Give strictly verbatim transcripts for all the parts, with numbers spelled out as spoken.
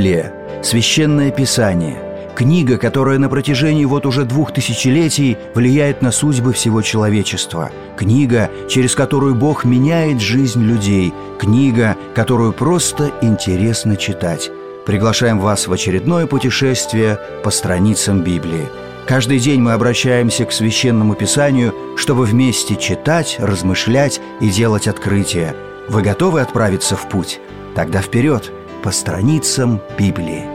Библия – священное писание, книга, которая на протяжении вот уже двух тысячелетий влияет на судьбы всего человечества, книга, через которую Бог меняет жизнь людей, книга, которую просто интересно читать. Приглашаем вас в очередное путешествие по страницам Библии. Каждый день мы обращаемся к Священному Писанию, чтобы вместе читать, размышлять и делать открытия. Вы готовы отправиться в путь? Тогда вперед, по страницам Библии.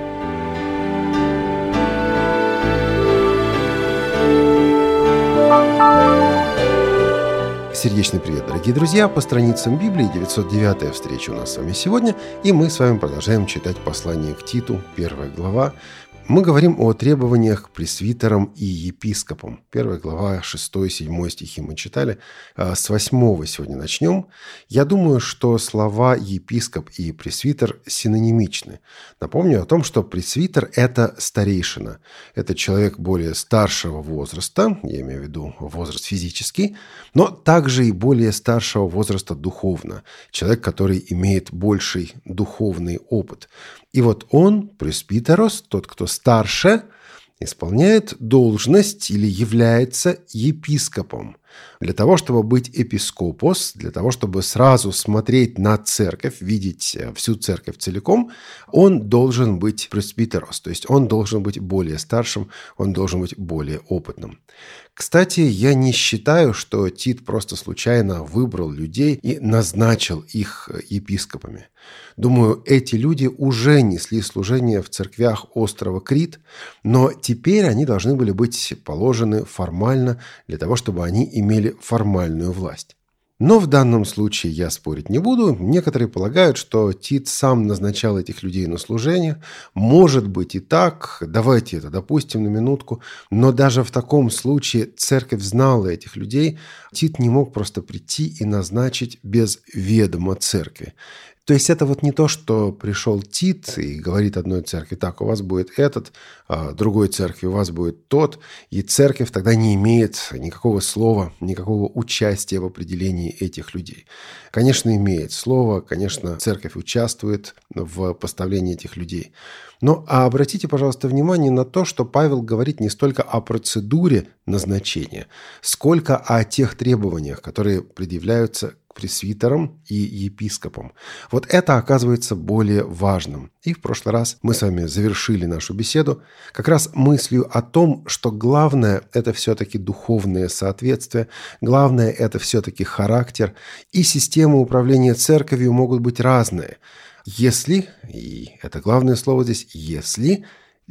Сердечный привет, дорогие друзья! По страницам Библии девятьсот девятая встреча у нас с вами сегодня, и мы с вами продолжаем читать послание к Титу, первая глава. Мы говорим о требованиях к пресвитерам и епископам. Первая глава, шестой-седьмой стихи мы читали. С восьмого сегодня начнем. Я думаю, что слова «епископ» и «пресвитер» синонимичны. Напомню о том, что пресвитер – это старейшина. Это человек более старшего возраста, я имею в виду возраст физический, но также и более старшего возраста духовно. Человек, который имеет больший духовный опыт. И вот он, пресвитерос, тот, кто старше, исполняет должность или является епископом. Для того, чтобы быть епископос, для того, чтобы сразу смотреть на церковь, видеть всю церковь целиком, он должен быть пресвитерос, то есть он должен быть более старшим, он должен быть более опытным. Кстати, я не считаю, что Тит просто случайно выбрал людей и назначил их епископами. Думаю, эти люди уже несли служение в церквях острова Крит, но теперь они должны были быть положены формально для того, чтобы они имели формальную власть. Но в данном случае я спорить не буду. Некоторые полагают, что Тит сам назначал этих людей на служение. Может быть и так, давайте это допустим на минутку. Но даже в таком случае церковь знала этих людей. Тит не мог просто прийти и назначить без ведома церкви. То есть это вот не то, что пришел Тит и говорит одной церкви: так, у вас будет этот, а другой церкви у вас будет тот, и церковь тогда не имеет никакого слова, никакого участия в определении этих людей. Конечно, имеет слово, конечно, церковь участвует в поставлении этих людей. Но а обратите, пожалуйста, внимание на то, что Павел говорит не столько о процедуре назначения, сколько о тех требованиях, которые предъявляются к пресвитерам и епископам. Вот это оказывается более важным. И в прошлый раз мы с вами завершили нашу беседу как раз мыслью о том, что главное – это все-таки духовное соответствие, главное – это все-таки характер, и системы управления церковью могут быть разные. Если, и это главное слово здесь, если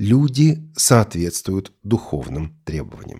люди соответствуют духовным требованиям.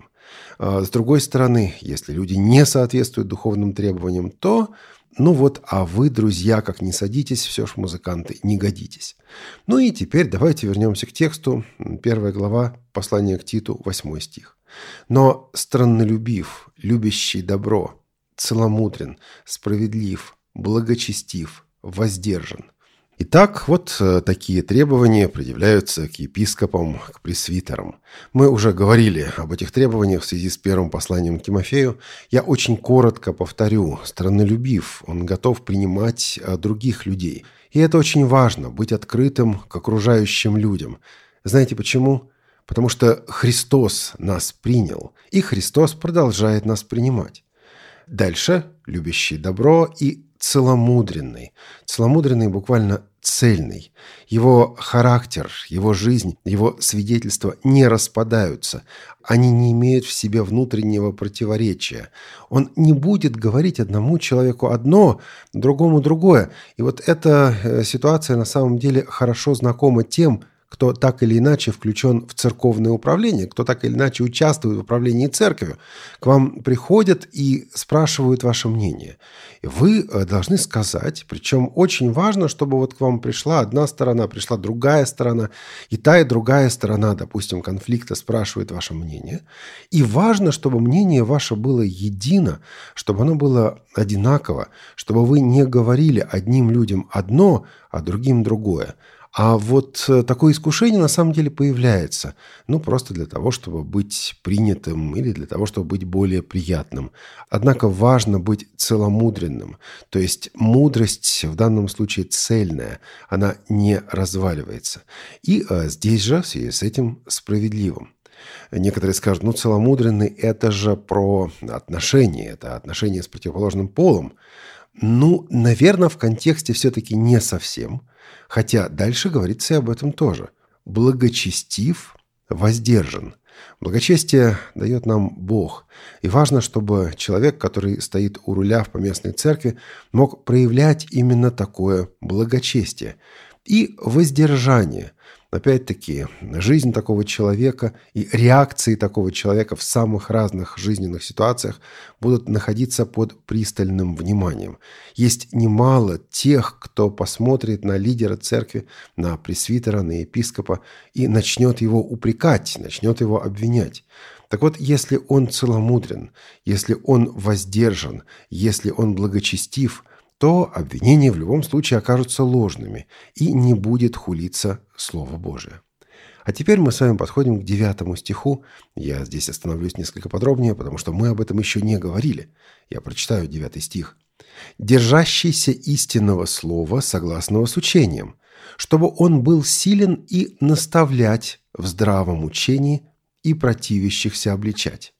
С другой стороны, если люди не соответствуют духовным требованиям, то, ну вот, а вы, друзья, как не садитесь, все ж музыканты, не годитесь. Ну и теперь давайте вернемся к тексту. Первая глава, послание к Титу, восьмой стих. «Но страннолюбив, любящий добро, целомудрен, справедлив, благочестив, воздержан». Итак, вот такие требования предъявляются к епископам, к пресвитерам. Мы уже говорили об этих требованиях в связи с первым посланием к Тимофею. Я очень коротко повторю. Страннолюбив, он готов принимать других людей. И это очень важно, быть открытым к окружающим людям. Знаете почему? Потому что Христос нас принял, и Христос продолжает нас принимать. Дальше любящий добро и целомудренный. Целомудренный буквально цельный. Его характер, его жизнь, его свидетельства не распадаются. Они не имеют в себе внутреннего противоречия. Он не будет говорить одному человеку одно, другому другое. И вот эта ситуация на самом деле хорошо знакома тем, кто так или иначе включен в церковное управление, кто так или иначе участвует в управлении церковью. К вам приходят и спрашивают ваше мнение. И вы должны сказать, причем очень важно, чтобы вот к вам пришла одна сторона, пришла другая сторона, и та, и другая сторона, допустим, конфликта спрашивает ваше мнение. И важно, чтобы мнение ваше было едино, чтобы оно было одинаково, чтобы вы не говорили одним людям одно, а другим другое. А вот такое искушение на самом деле появляется, ну, просто для того, чтобы быть принятым или для того, чтобы быть более приятным. Однако важно быть целомудренным, то есть мудрость в данном случае цельная, она не разваливается. И а, здесь же в связи с этим справедливым. Некоторые скажут, ну, целомудренный – это же про отношения, это отношения с противоположным полом. Ну, наверное, в контексте все-таки не совсем. Хотя дальше говорится и об этом тоже. Благочестив, воздержан. Благочестие дает нам Бог. И важно, чтобы человек, который стоит у руля в поместной церкви, мог проявлять именно такое благочестие. И воздержание. Опять-таки, жизнь такого человека и реакции такого человека в самых разных жизненных ситуациях будут находиться под пристальным вниманием. Есть немало тех, кто посмотрит на лидера церкви, на пресвитера, на епископа и начнет его упрекать, начнет его обвинять. Так вот, если он целомудрен, если он воздержан, если он благочестив, то обвинения в любом случае окажутся ложными и не будет хулиться Слово Божие. А теперь мы с вами подходим к девятому стиху. Я здесь остановлюсь несколько подробнее, потому что мы об этом еще не говорили. Я прочитаю девятый стих. «Держащийся истинного слова, согласного с учением, чтобы он был силен и наставлять в здравом учении и противящихся обличать».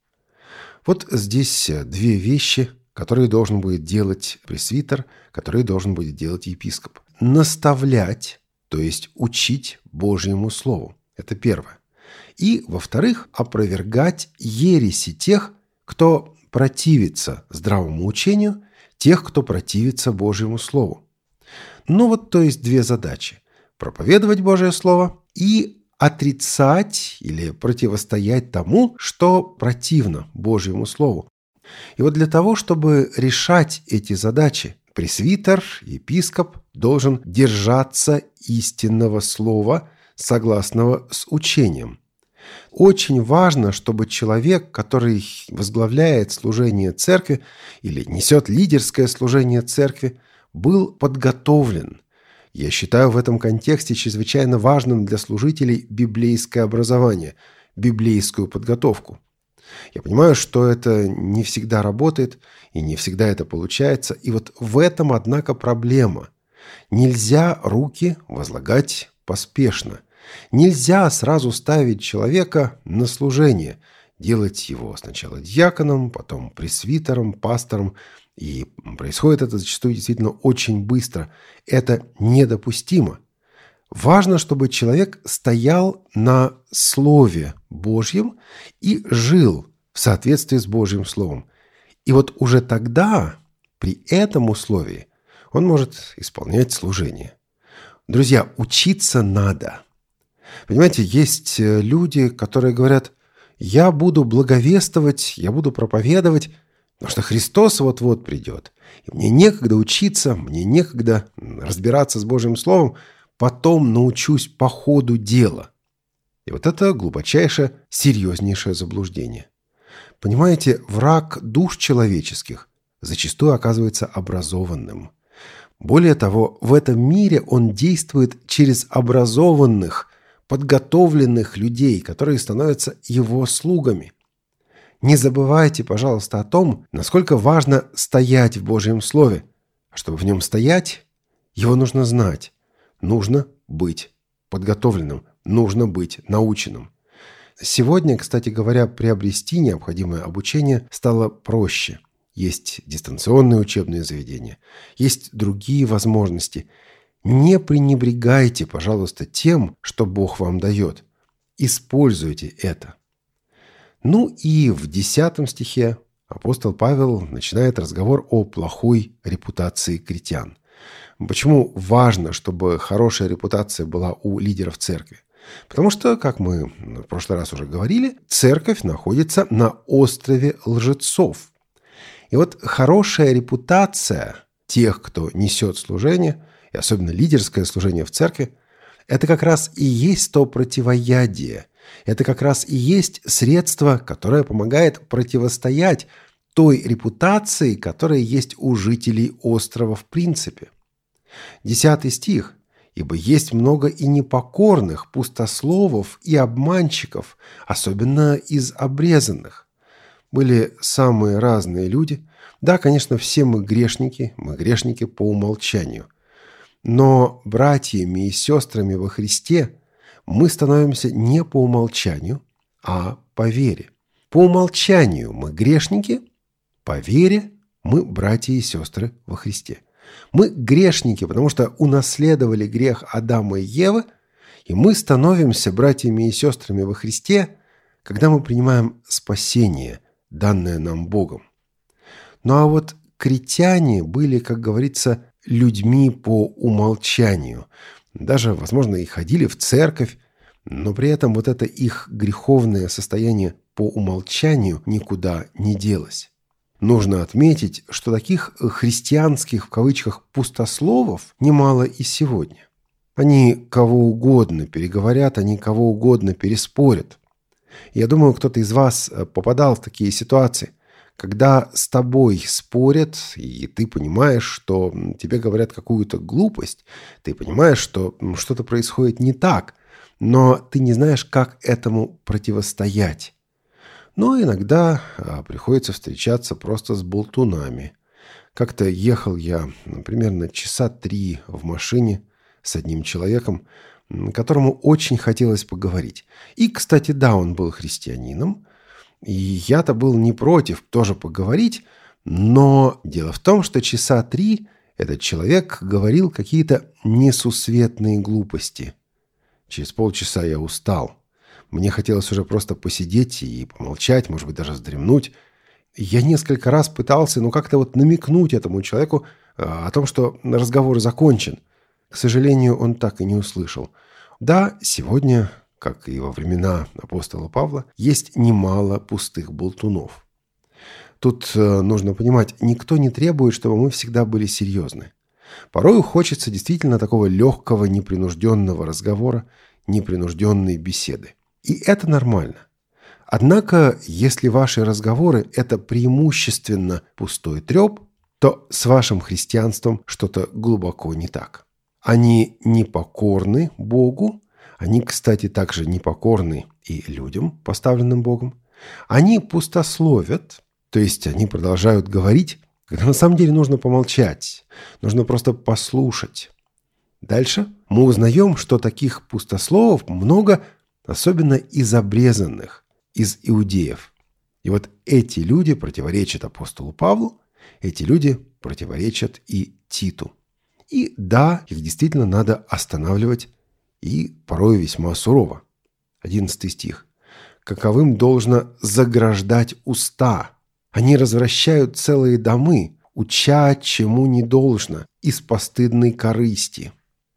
Вот здесь две вещи, которые должен будет делать пресвитер, которые должен будет делать епископ. Наставлять, то есть учить Божьему Слову. Это первое. И, во-вторых, опровергать ереси тех, кто противится здравому учению, тех, кто противится Божьему Слову. Ну вот, то есть две задачи. Проповедовать Божье Слово и отрицать или противостоять тому, что противно Божьему Слову. И вот для того, чтобы решать эти задачи, пресвитер, епископ должен держаться истинного слова, согласного с учением. Очень важно, чтобы человек, который возглавляет служение церкви или несет лидерское служение церкви, был подготовлен. Я считаю в этом контексте чрезвычайно важным для служителей библейское образование, библейскую подготовку. Я понимаю, что это не всегда работает, и не всегда это получается. И вот в этом, однако, проблема. Нельзя руки возлагать поспешно. Нельзя сразу ставить человека на служение, делать его сначала диаконом, потом пресвитером, пастором. И происходит это зачастую действительно очень быстро. Это недопустимо. Важно, чтобы человек стоял на Слове Божьем и жил в соответствии с Божьим Словом. И вот уже тогда, при этом условии, он может исполнять служение. Друзья, учиться надо. Понимаете, есть люди, которые говорят, я буду благовествовать, я буду проповедовать, потому что Христос вот-вот придет. И мне некогда учиться, мне некогда разбираться с Божьим Словом, потом научусь по ходу дела. И вот это глубочайшее, серьезнейшее заблуждение. Понимаете, враг душ человеческих зачастую оказывается образованным. Более того, в этом мире он действует через образованных, подготовленных людей, которые становятся его слугами. Не забывайте, пожалуйста, о том, насколько важно стоять в Божьем Слове. А чтобы в нем стоять, его нужно знать. Нужно быть подготовленным, нужно быть наученным. Сегодня, кстати говоря, приобрести необходимое обучение стало проще. Есть дистанционные учебные заведения, есть другие возможности. Не пренебрегайте, пожалуйста, тем, что Бог вам дает. Используйте это. Ну и в десятом стихе апостол Павел начинает разговор о плохой репутации критян. Почему важно, чтобы хорошая репутация была у лидеров церкви? Потому что, как мы в прошлый раз уже говорили, церковь находится на острове лжецов. И вот хорошая репутация тех, кто несет служение, и особенно лидерское служение в церкви, это как раз и есть то противоядие. Это как раз и есть средство, которое помогает противостоять той репутации, которая есть у жителей острова в принципе. Десятый стих. ибо есть много и непокорных, пустословов и обманщиков, особенно из обрезанных. Были самые разные люди. Да, конечно, все мы грешники, мы грешники по умолчанию. Но братьями и сестрами во Христе мы становимся не по умолчанию, а по вере. По умолчанию мы грешники, по вере мы братья и сестры во Христе. Мы грешники, потому что унаследовали грех Адама и Евы, и мы становимся братьями и сестрами во Христе, когда мы принимаем спасение, данное нам Богом. Ну а вот критяне были, как говорится, людьми по умолчанию. Даже, возможно, и ходили в церковь, но при этом вот это их греховное состояние по умолчанию никуда не делось. Нужно отметить, что таких христианских, в кавычках, пустословов немало и сегодня. Они кого угодно переговорят, они кого угодно переспорят. Я думаю, кто-то из вас попадал в такие ситуации, когда с тобой спорят, и ты понимаешь, что тебе говорят какую-то глупость, ты понимаешь, что что-то происходит не так, но ты не знаешь, как этому противостоять. Но иногда а, приходится встречаться просто с болтунами. Как-то ехал я примерно часа три в машине с одним человеком, которому очень хотелось поговорить. И, кстати, да, он был христианином, и я-то был не против тоже поговорить, но дело в том, что часа три этот человек говорил какие-то несусветные глупости. Через полчаса я устал. Мне хотелось уже просто посидеть и помолчать, может быть, даже вздремнуть. Я несколько раз пытался, ну, как-то вот намекнуть этому человеку о том, что разговор закончен. К сожалению, он так и не услышал. Да, сегодня, как и во времена апостола Павла, есть немало пустых болтунов. Тут нужно понимать, никто не требует, чтобы мы всегда были серьезны. Порою хочется действительно такого легкого, непринужденного разговора, непринужденной беседы. И это нормально. Однако, если ваши разговоры – это преимущественно пустой треп, то с вашим христианством что-то глубоко не так. Они непокорны Богу, они, кстати, также непокорны и людям, поставленным Богом. Они пустословят, то есть они продолжают говорить, когда на самом деле нужно помолчать, нужно просто послушать. Дальше мы узнаем, что таких пустословов много, особенно из обрезанных, из иудеев. И вот эти люди противоречат апостолу Павлу, эти люди противоречат и Титу. И да, их действительно надо останавливать, и порой весьма сурово. Одиннадцатый стих. «Каковым должно заграждать уста. Они развращают целые домы, уча, чему не должно, из постыдной корысти».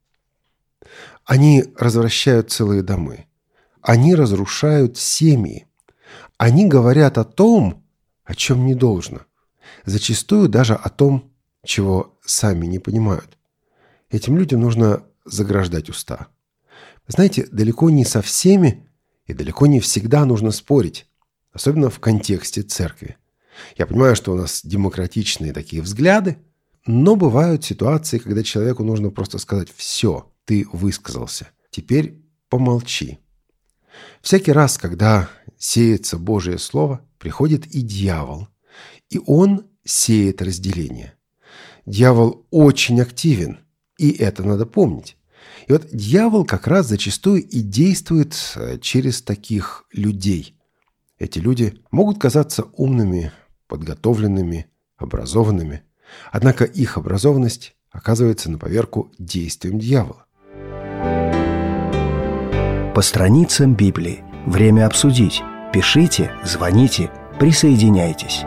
Они развращают целые домы. Они разрушают семьи. Они говорят о том, о чем не должно. Зачастую даже о том, чего сами не понимают. Этим людям нужно заграждать уста. Знаете, далеко не со всеми и далеко не всегда нужно спорить, особенно в контексте церкви. Я понимаю, что у нас демократичные такие взгляды, но бывают ситуации, когда человеку нужно просто сказать: «Все, ты высказался, теперь помолчи». Всякий раз, когда сеется Божие Слово, приходит и дьявол, и он сеет разделение. Дьявол очень активен, и это надо помнить. И вот дьявол как раз зачастую и действует через таких людей. Эти люди могут казаться умными, подготовленными, образованными, однако их образованность оказывается на поверку действием дьявола. По страницам Библии. Время обсудить. Пишите, звоните, присоединяйтесь.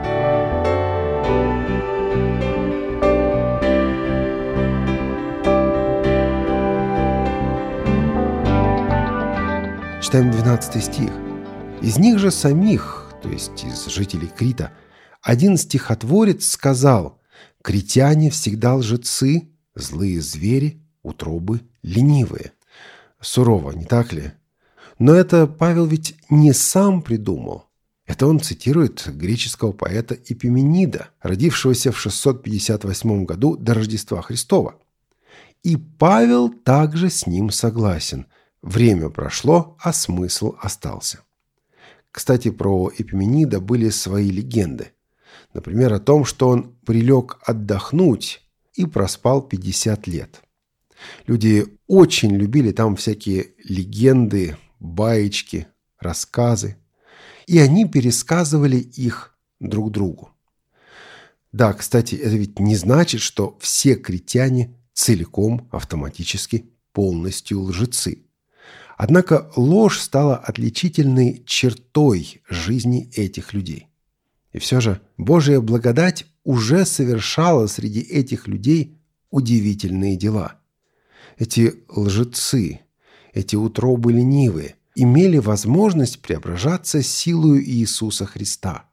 Читаем двенадцатый стих. «Из них же самих, то есть из жителей Крита, один стихотворец сказал: критяне всегда лжецы, злые звери, утробы ленивые». Сурово, не так ли? Но это Павел ведь не сам придумал. Это он цитирует греческого поэта Эпименида, родившегося в шестьсот пятьдесят восьмом году до Рождества Христова. И Павел также с ним согласен. Время прошло, а смысл остался. Кстати, про Эпименида были свои легенды. Например, о том, что он прилег отдохнуть и проспал пятьдесят лет. Люди очень любили там всякие легенды, баечки, рассказы. И они пересказывали их друг другу. Да, кстати, это ведь не значит, что все критяне целиком, автоматически, полностью лжецы. Однако ложь стала отличительной чертой жизни этих людей. И все же Божья благодать уже совершала среди этих людей удивительные дела. Эти лжецы, эти утробы ленивые имели возможность преображаться силою Иисуса Христа.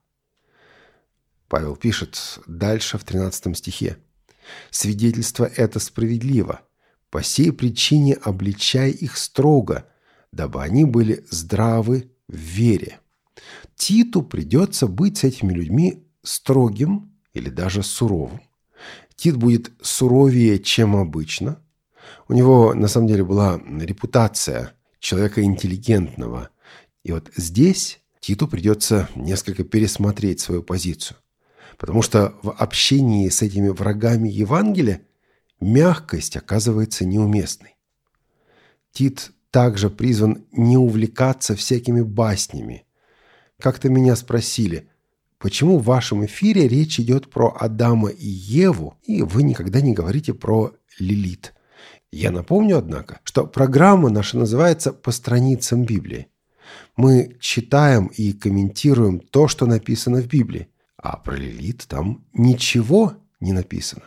Павел пишет дальше в тринадцатом стихе. «Свидетельство это справедливо. По сей причине обличай их строго, дабы они были здравы в вере». Титу придется быть с этими людьми строгим или даже суровым. Тит будет суровее, чем обычно. У него, на самом деле, была репутация человека интеллигентного. И вот здесь Титу придется несколько пересмотреть свою позицию. Потому что в общении с этими врагами Евангелия мягкость оказывается неуместной. Тит также призван не увлекаться всякими баснями. Как-то меня спросили, почему в вашем эфире речь идет про Адама и Еву, и вы никогда не говорите про Лилит. Я напомню, однако, что программа наша называется «По страницам Библии». Мы читаем и комментируем то, что написано в Библии, а про Лилит там ничего не написано.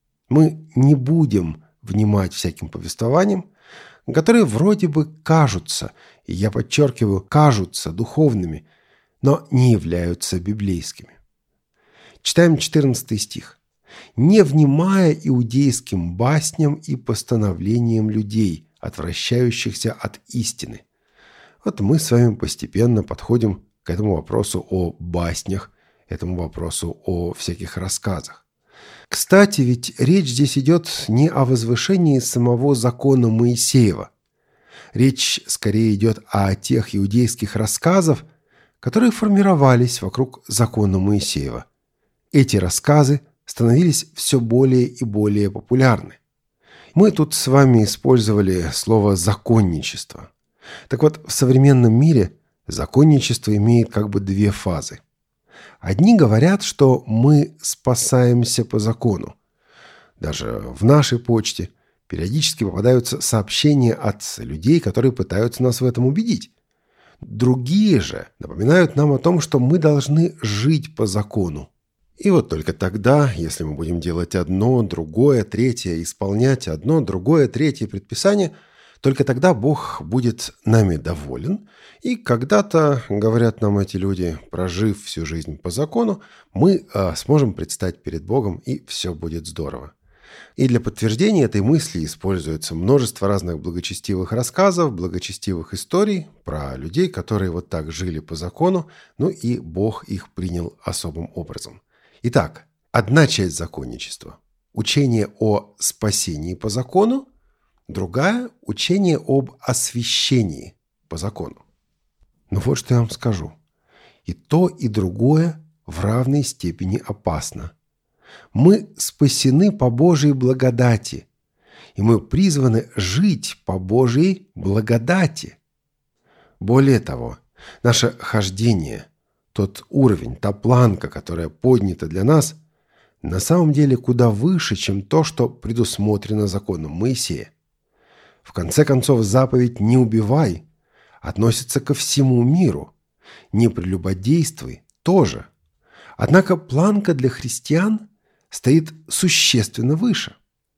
Мы не будем внимать всяким повествованиям, которые вроде бы кажутся, и я подчеркиваю, кажутся духовными, но не являются библейскими. Читаем четырнадцатый стих. «Не внимая иудейским басням и постановлениям людей, отвращающихся от истины». Вот мы с вами постепенно подходим к этому вопросу о баснях, этому вопросу о всяких рассказах. Кстати, ведь речь здесь идет не о возвышении самого закона Моисеева. Речь скорее идет о тех иудейских рассказах, которые формировались вокруг закона Моисеева. Эти рассказы становились все более и более популярны. Мы тут с вами использовали слово «законничество». Так вот, в современном мире законничество имеет как бы две фазы. Одни говорят, что мы спасаемся по закону. Даже в нашей почте периодически попадаются сообщения от людей, которые пытаются нас в этом убедить. Другие же напоминают нам о том, что мы должны жить по закону. И вот только тогда, если мы будем делать одно, другое, третье, исполнять одно, другое, третье предписание, только тогда Бог будет нами доволен. И когда-то, говорят нам эти люди, прожив всю жизнь по закону, мы а, сможем предстать перед Богом, и все будет здорово. И для подтверждения этой мысли используется множество разных благочестивых рассказов, благочестивых историй про людей, которые вот так жили по закону, ну и Бог их принял особым образом. Итак, одна часть законничества – учение о спасении по закону, другая – учение об освящении по закону. Но вот что я вам скажу. И то, и другое в равной степени опасно. Мы спасены по Божьей благодати, и мы призваны жить по Божьей благодати. Более того, наше хождение, тот уровень, та планка, которая поднята для нас, на самом деле куда выше, чем то, что предусмотрено законом Моисея. В конце концов, заповедь «не убивай» относится ко всему миру. «Не прелюбодействуй» тоже. Однако планка для христиан стоит существенно выше.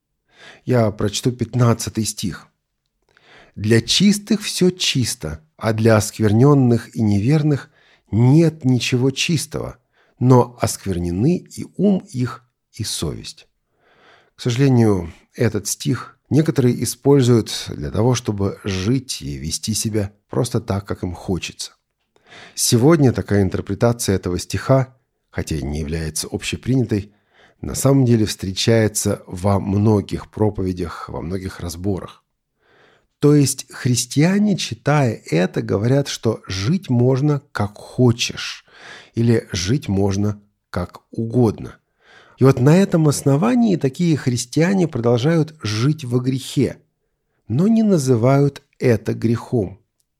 Я прочту пятнадцатый стих. «Для чистых все чисто, а для оскверненных и неверных нет ничего чистого, но осквернены и ум их, и совесть». К сожалению, этот стих некоторые используют для того, чтобы жить и вести себя просто так, как им хочется. Сегодня такая интерпретация этого стиха, хотя и не является общепринятой, на самом деле встречается во многих проповедях, во многих разборах. То есть христиане, читая это, говорят, что жить можно как хочешь или жить можно как угодно. И вот на этом основании такие христиане продолжают жить во грехе, но не называют это грехом.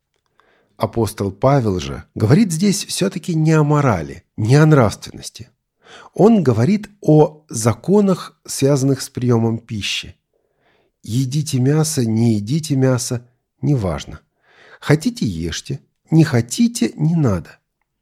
Апостол Павел же говорит здесь все-таки не о морали, не о нравственности. Он говорит о законах, связанных с приемом пищи. Едите мясо, не едите мясо, неважно. Хотите – ешьте, не хотите – не надо.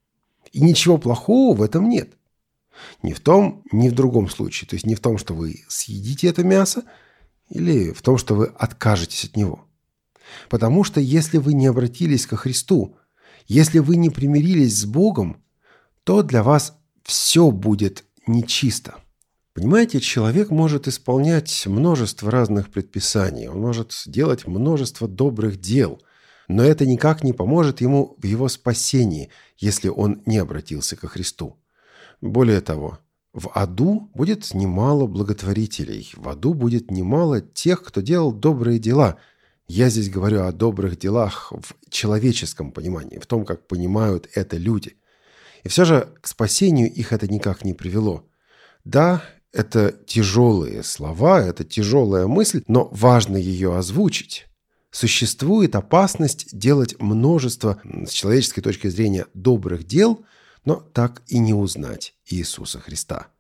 И ничего плохого в этом нет. Ни в том, ни в другом случае. То есть не в том, что вы съедите это мясо, или в том, что вы откажетесь от него. Потому что если вы не обратились ко Христу, если вы не примирились с Богом, то для вас все будет нечисто. Понимаете, человек может исполнять множество разных предписаний, он может делать множество добрых дел, но это никак не поможет ему в его спасении, если он не обратился ко Христу. Более того, в аду будет немало благотворителей, в аду будет немало тех, кто делал добрые дела. Я здесь говорю о добрых делах в человеческом понимании, в том, как понимают это люди. И все же к спасению их это никак не привело. Да, это тяжелые слова, это тяжелая мысль, но важно ее озвучить. Существует опасность делать множество, с человеческой точки зрения, добрых дел, но так и не узнать Иисуса Христа.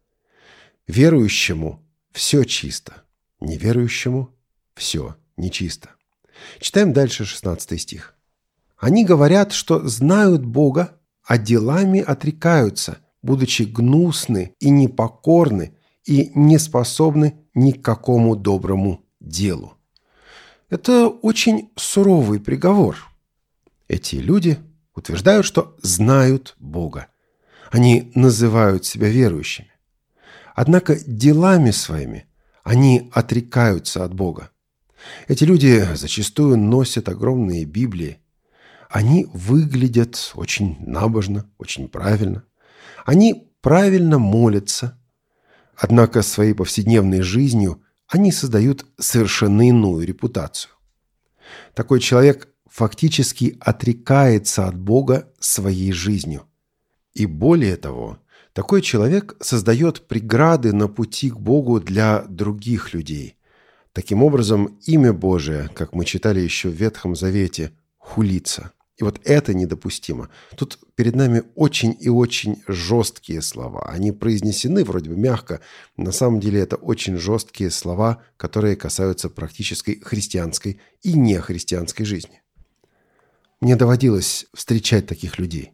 Верующему все чисто, неверующему все нечисто. Читаем дальше шестнадцатый стих. «Они говорят, что знают Бога, а делами отрекаются, будучи гнусны и непокорны и не способны ни к какому доброму делу». Это очень суровый приговор. Эти люди утверждают, что знают Бога. Они называют себя верующими. Однако делами своими они отрекаются от Бога. Эти люди зачастую носят огромные Библии. Они выглядят очень набожно, очень правильно. Они правильно молятся. Однако своей повседневной жизнью они создают совершенно иную репутацию. Такой человек фактически отрекается от Бога своей жизнью. И более того, такой человек создает преграды на пути к Богу для других людей. Таким образом, имя Божие, как мы читали еще в Ветхом Завете, хулится. И вот это недопустимо. Тут перед нами очень и очень жесткие слова. Они произнесены вроде бы мягко. На самом деле это очень жесткие слова, которые касаются практической христианской и нехристианской жизни. Мне доводилось встречать таких людей.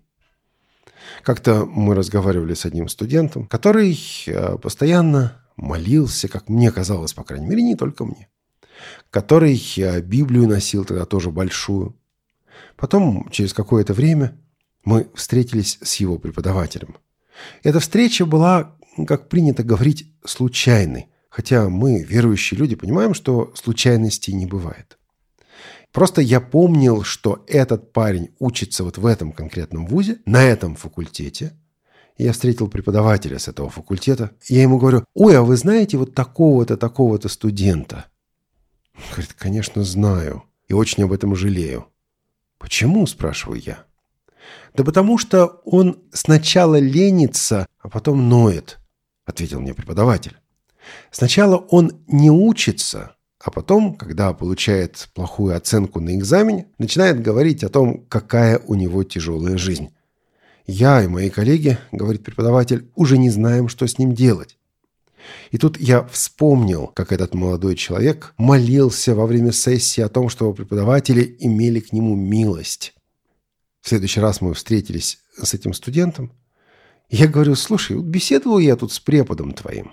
Как-то мы разговаривали с одним студентом, который постоянно молился, как мне казалось, по крайней мере, не только мне, который Библию носил тогда тоже большую. Потом, через какое-то время, мы встретились с его преподавателем. Эта встреча была, как принято говорить, случайной, хотя мы, верующие люди, понимаем, что случайностей не бывает. Просто я помнил, что этот парень учится вот в этом конкретном вузе, на этом факультете. Я встретил преподавателя с этого факультета. Я ему говорю: «Ой, а вы знаете вот такого-то, такого-то студента?» Он говорит: «Конечно, знаю. И очень об этом жалею». «Почему?» – спрашиваю я. «Да потому что он сначала ленится, а потом ноет», – ответил мне преподаватель. «Сначала он не учится, а потом, когда получает плохую оценку на экзамене, начинает говорить о том, какая у него тяжелая жизнь. Я и мои коллеги, — говорит преподаватель, — уже не знаем, что с ним делать». И тут я вспомнил, как этот молодой человек молился во время сессии о том, что преподаватели имели к нему милость. В следующий раз мы встретились с этим студентом. И я говорю: «Слушай, беседовал я тут с преподом твоим».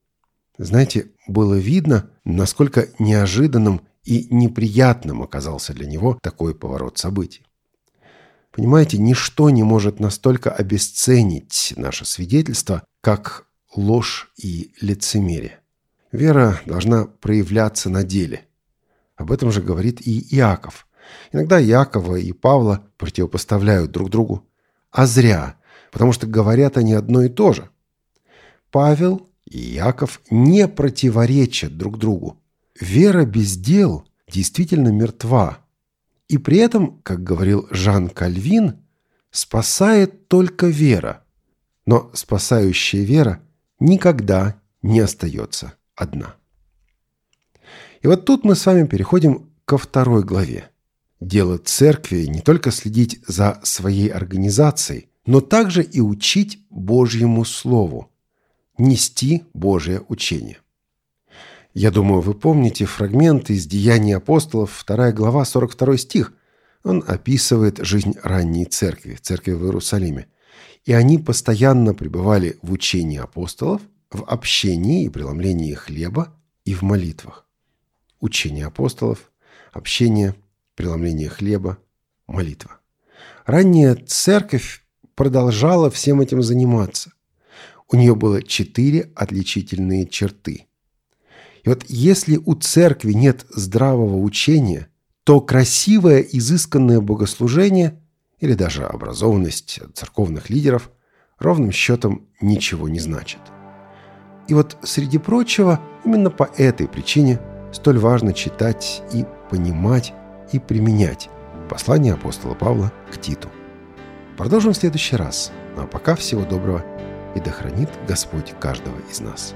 Знаете, было видно, насколько неожиданным и неприятным оказался для него такой поворот событий. Понимаете, ничто не может настолько обесценить наше свидетельство, как ложь и лицемерие. Вера должна проявляться на деле. Об этом же говорит и Иаков. Иногда Иакова и Павла противопоставляют друг другу. А зря, потому что говорят они одно и то же. Павел и Иаков не противоречат друг другу. Вера без дел действительно мертва. И при этом, как говорил Жан Кальвин, спасает только вера. Но спасающая вера никогда не остается одна. И вот тут мы с вами переходим ко второй главе. Дело церкви не только следить за своей организацией, но также и учить Божьему Слову, нести Божие учение. Я думаю, вы помните фрагмент из «Деяний апостолов», вторая глава, сорок второй стих. Он описывает жизнь ранней церкви, церкви в Иерусалиме. И они постоянно пребывали в учении апостолов, в общении и преломлении хлеба и в молитвах. Учение апостолов, общение, преломление хлеба, молитва. Ранняя церковь продолжала всем этим заниматься. У нее было четыре отличительные черты. И вот если у церкви нет здравого учения, то красивое, изысканное богослужение или даже образованность церковных лидеров ровным счетом ничего не значит. И вот, среди прочего, именно по этой причине столь важно читать и понимать и применять послание апостола Павла к Титу. Продолжим в следующий раз. Ну а пока всего доброго, и да хранит Господь каждого из нас.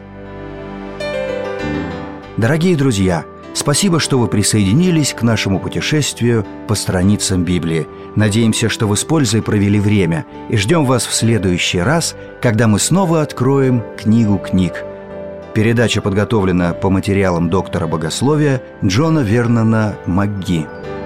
Дорогие друзья, спасибо, что вы присоединились к нашему путешествию по страницам Библии. Надеемся, что вы с пользой провели время, и ждем вас в следующий раз, когда мы снова откроем книгу книг. Передача подготовлена по материалам доктора богословия Джона Вернона МакГи.